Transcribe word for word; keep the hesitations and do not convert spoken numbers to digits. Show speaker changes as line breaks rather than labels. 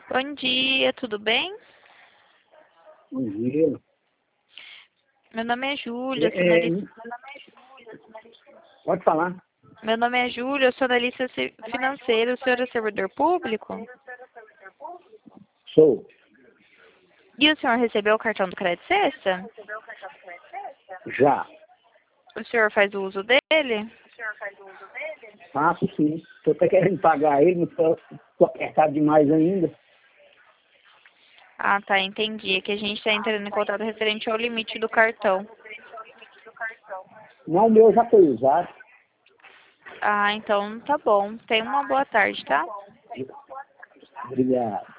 Bom dia, tudo bem?
Bom dia.
Meu nome é Júlia, eu sou
É, é,
analista...
pode falar.
Meu nome é Júlia, eu sou analista ci- financeiro. O senhor é servidor público?
Sou.
E o senhor recebeu o cartão do Crédito Sexta?
Já.
O senhor faz o uso dele?
Faço sim. Estou até querendo pagar ele, mas estou apertado demais ainda.
Ah, tá, entendi. É que a gente está entrando em contato referente ao limite do cartão.
Não, o meu já foi usado.
Ah, então tá bom. Tenha uma boa tarde, tá?
Obrigado.